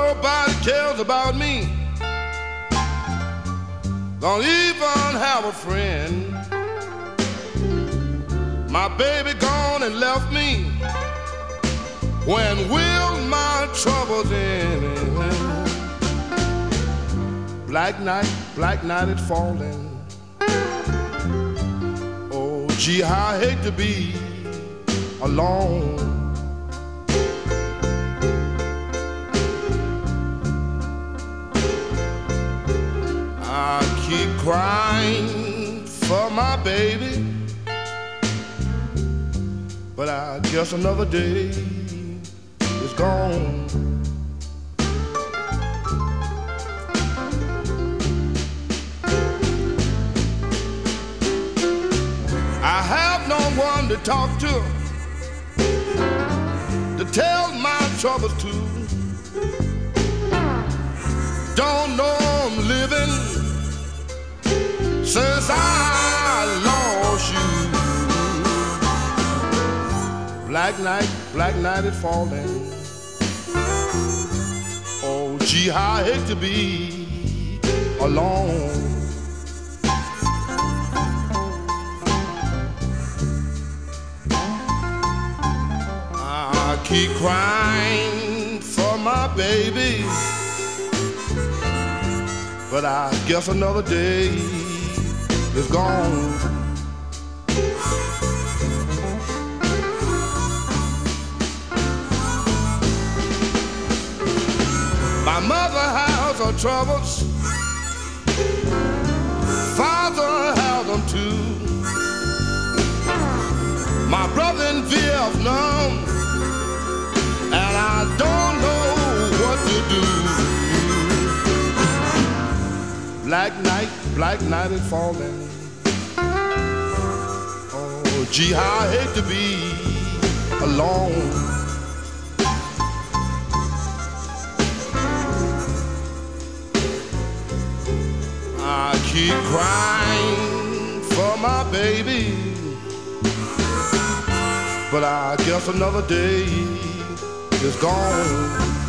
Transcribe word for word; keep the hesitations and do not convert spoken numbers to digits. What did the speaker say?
Nobody cares about me. Don't even have a friend. My baby gone and left me. When will my troubles end? Black night, black night is falling. Oh, gee, how I hate to be alone. I keep crying for my baby, but I guess another day is gone. I have no one to talk to, to tell my troubles to. Don't know I'm living since I lost you. Black night, black night is falling. Oh, gee, how I hate to be alone. I keep crying for my baby, but I guess another day is gone. My mother has her troubles, father has them too. My brother in Vietnam, and I don't know what to do. Black night, black night is falling. Oh, gee, how I hate to be alone. I keep crying for my baby, but I guess another day is gone.